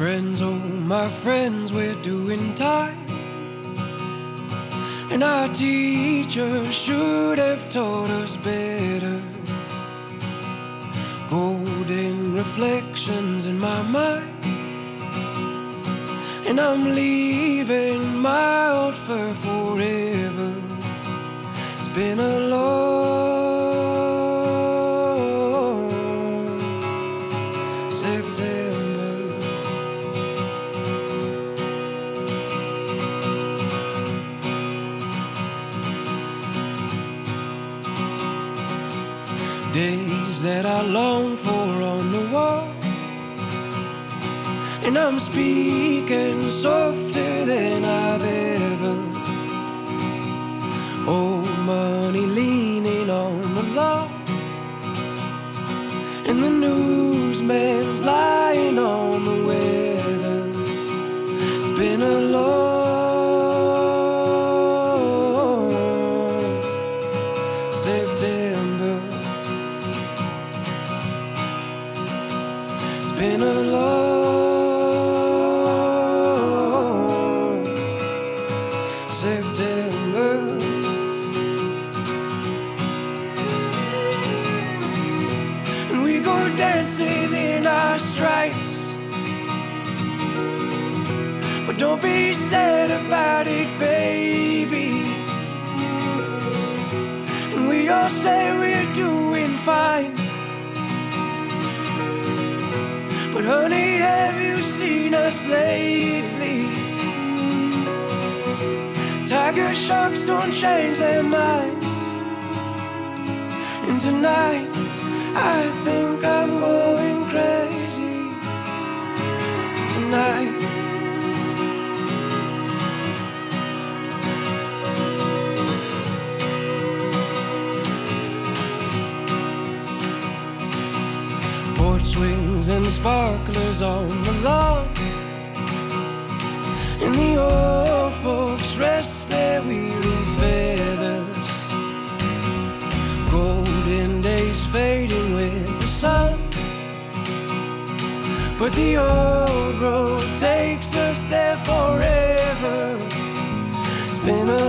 friends, oh my friends, we're doing time. And our teachers should have taught us better. Golden reflections in my mind, and I'm leaving my old fur forever. It's been a long September. Days that I long for on the wall, and I'm speaking softer than I've ever. Old money leaning on the law, and the newsman's lying on the weather. It's been a long September. It's been a long September. And we go dancing in our stripes, but don't be sad about it, baby. And we all say we're doing fine, but honey, have you seen us lately? Tiger sharks don't change their minds. And tonight I think I'm going crazy. Tonight porch swings and sparklers on the lawn, and the old folks rest their weary feathers. Golden days fading with the sun, but the old road takes us there forever. It's been a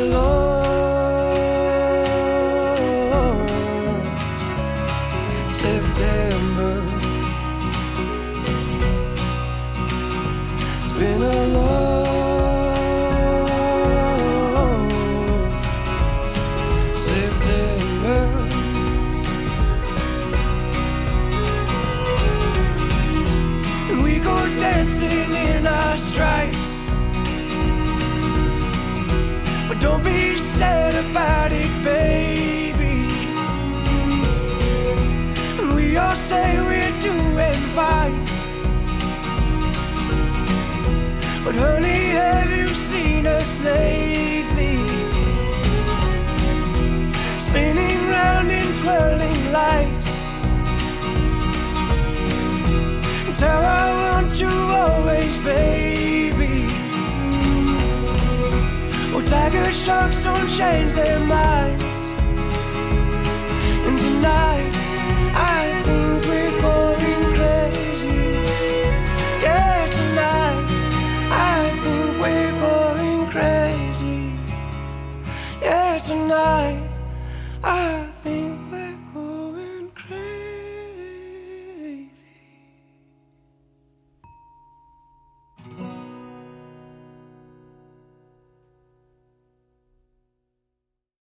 long September. It's been a long September. And we go dancing in our stripes, but don't be sad about it, baby. And we all say we're doing fine, but honey, have you seen us lately? Spinning round in twirling lights. It's how I want you always, baby. Oh, tiger sharks don't change their minds. And tonight I think we're going crazy. Yeah, tonight I think we're going crazy. Yeah, tonight